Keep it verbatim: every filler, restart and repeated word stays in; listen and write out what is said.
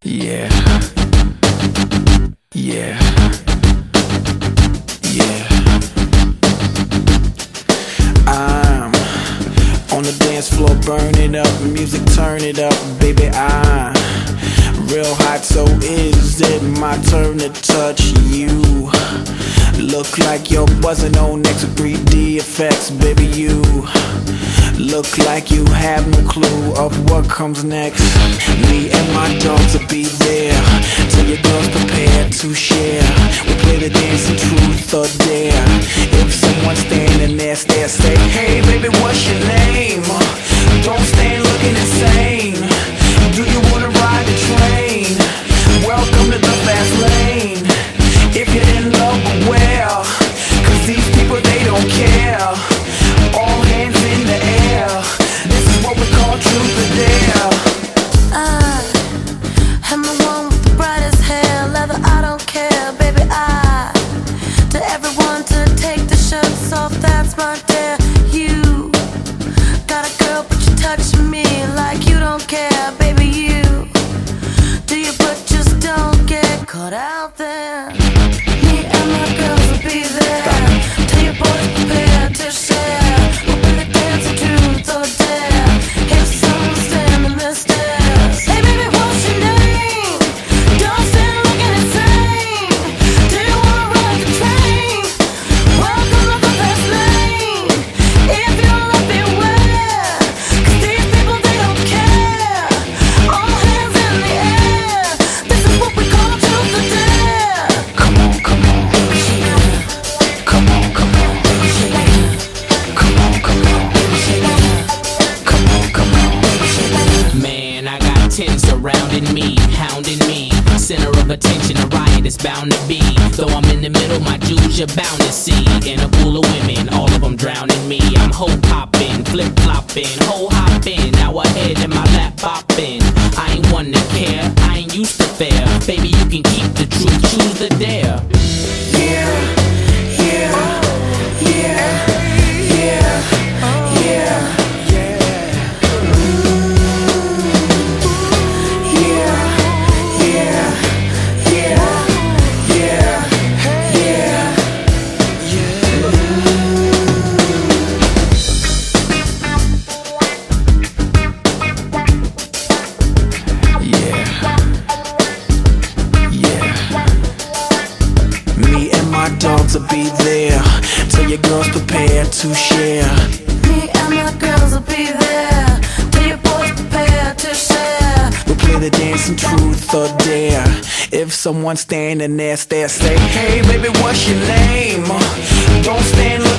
Yeah. Yeah. Yeah. I'm on the dance floor, burn it up, music turn it up, baby. I'm real hot, so is it my turn to touch you? Look like you're buzzing on X three D effects, baby. You look like you have no clue of what comes next. Me and my dogs will be there till your girls prepared to share. We play the dance of truth or dare. If someone's standing there, stare, say, hey baby, what's your name? Don't stand looking insane. Do you wanna ride the train? Welcome to the fast lane. If you're in love, well, cause these people, they don't care. All hands in the air. This is what we call truth or dare. I am the one with the brightest hair, leather, I don't care, baby. I to everyone to take the shirts off, that's my dare. You got a girl, but you're touching me like you don't care, baby. You do you, but just don't get caught out there. Me and my girls will be there till your boys prepare to share. We'll be the dancing truth or dare. If someone's standing there, stares. Hey baby, what's your name? Don't stand looking insane. Do you wanna ride the train? Welcome to the fast lane. If you're love, beware, cause these people, they don't care. All hands in the air. This is what we call truth or dare. Come on, come on. Come on, come on. Come on, come on. Come on, come on. Man, I got ten surrounding me, hounding me. Center of attention, a riot is bound to be. Though I'm in the middle, my jewels you're bound to see. In a pool of women, all of them drowning me. I'm hoe popping, flip flopping, hoe hopping. Now ahead in my lap bopping. I ain't one to care, I ain't used to fair. Baby, you can keep the truth, choose the dare. Yeah, yeah, yeah, yeah, yeah, yeah. Yeah, yeah, yeah, yeah, yeah, yeah, yeah. Me and my dogs will be there till your girls prepare to share. Me and my girls will be there till your boys prepare to share. We'll play the dancing truth or dare. If someone's standing there, stare, say, hey baby, what's your name? Don't stand looking